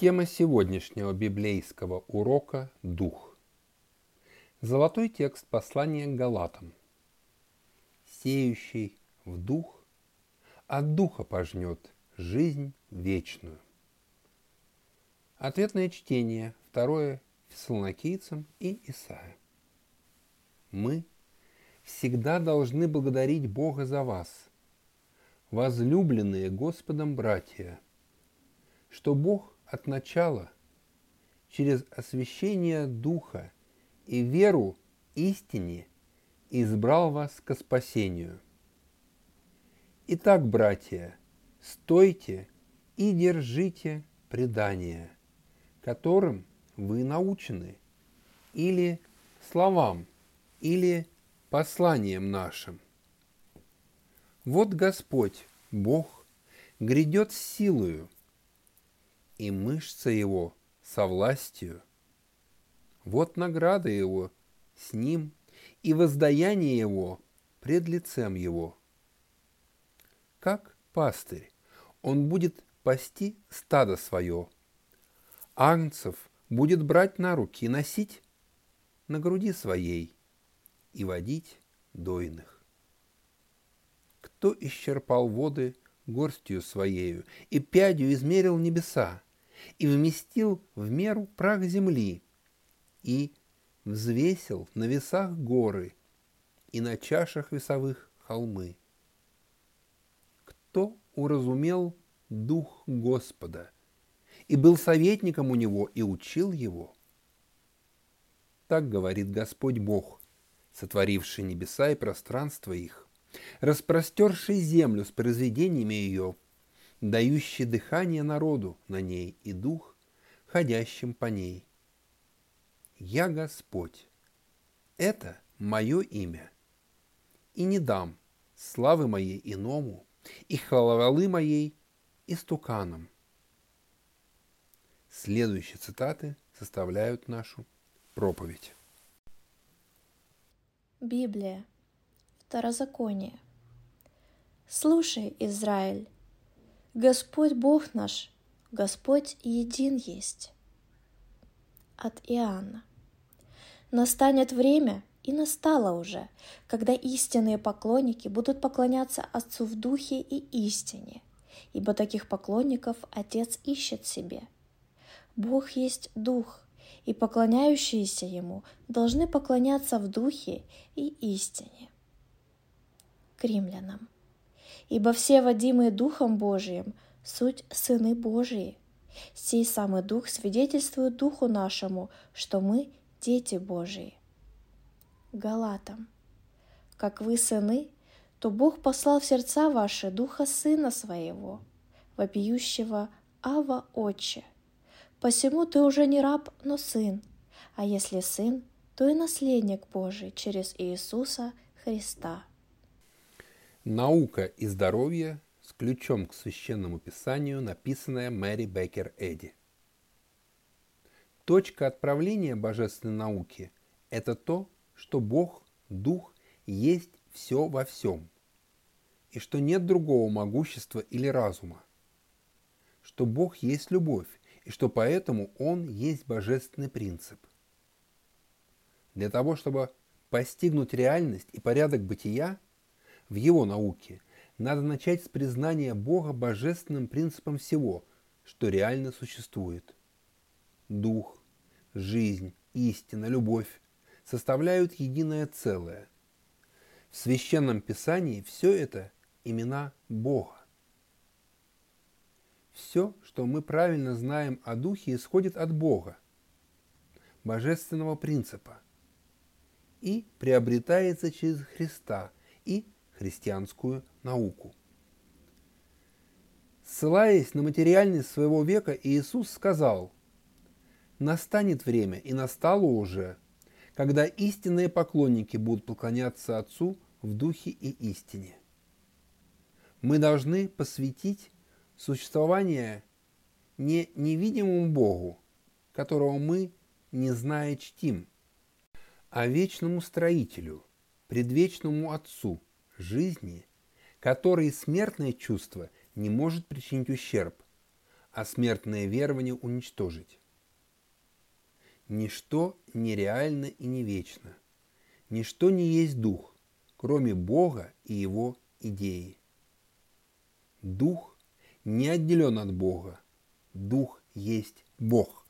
Тема сегодняшнего библейского урока – Дух. Золотой текст послания к Галатам. «Сеющий в Дух от Духа пожнет жизнь вечную». Ответное чтение, 2 Фессалоникийцам и Исайя. Мы всегда должны благодарить Бога за вас, возлюбленные Господом братья, что Бог от начала через освящение Духа и веру истине избрал вас ко спасению. Итак, братья, стойте и держите предание, которым вы научены, или словам, или посланием нашим. Вот Господь, Бог, грядет с силою, и мышца Его со властью. Вот награда Его с Ним, и воздаяние Его пред лицем Его. Как пастырь Он будет пасти стадо свое, агнцев будет брать на руки и носить на груди своей и водить дойных. Кто исчерпал воды горстью своею и пядью измерил небеса, и вместил в меру прах земли, и взвесил на весах горы, и на чашах весовых холмы. Кто уразумел Дух Господа, и был советником у Него, и учил Его? Так говорит Господь Бог, сотворивший небеса и пространство их, распростерший землю с произведениями ее, дающий дыхание народу на ней и дух, ходящим по ней. Я Господь, это мое имя, и не дам славы моей иному, и хвалы моей истуканам. Следующие цитаты составляют нашу проповедь. Библия. Второзаконие. Слушай, Израиль, Господь Бог наш, Господь един есть. От Иоанна. Настанет время, и настало уже, когда истинные поклонники будут поклоняться Отцу в Духе и истине, ибо таких поклонников Отец ищет себе. Бог есть Дух, и поклоняющиеся Ему должны поклоняться в Духе и истине. К Римлянам. Ибо все водимые Духом Божиим суть сыны Божии. Сей самый Дух свидетельствует Духу нашему, что мы дети Божии. Галатам. Как вы сыны, то Бог послал в сердца ваши Духа Сына Своего, вопиющего Ава Отче. Посему ты уже не раб, но сын, а если сын, то и наследник Божий через Иисуса Христа. «Наука и здоровье» с ключом к Священному Писанию, написанная Мэри Беккер Эдди. Точка отправления божественной науки – это то, что Бог, Дух, есть все во всем, и что нет другого могущества или разума, что Бог есть любовь, и что поэтому Он есть божественный принцип. Для того, чтобы постигнуть реальность и порядок бытия в Его науке, надо начать с признания Бога божественным принципом всего, что реально существует. Дух, жизнь, истина, любовь составляют единое целое. В Священном Писании все это имена Бога. Все, что мы правильно знаем о Духе, исходит от Бога, божественного принципа, и приобретается через Христа и христианскую науку. Ссылаясь на материальность своего века, Иисус сказал: «Настанет время, и настало уже, когда истинные поклонники будут поклоняться Отцу в Духе и истине». Мы должны посвятить существование не невидимому Богу, которого мы, не зная, чтим, а вечному Строителю, предвечному Отцу жизни, который смертное чувство не может причинить ущерб, а смертное верование уничтожить. Ничто нереально и не вечно. Ничто не есть дух, кроме Бога и Его идеи. Дух не отделен от Бога. Дух есть Бог.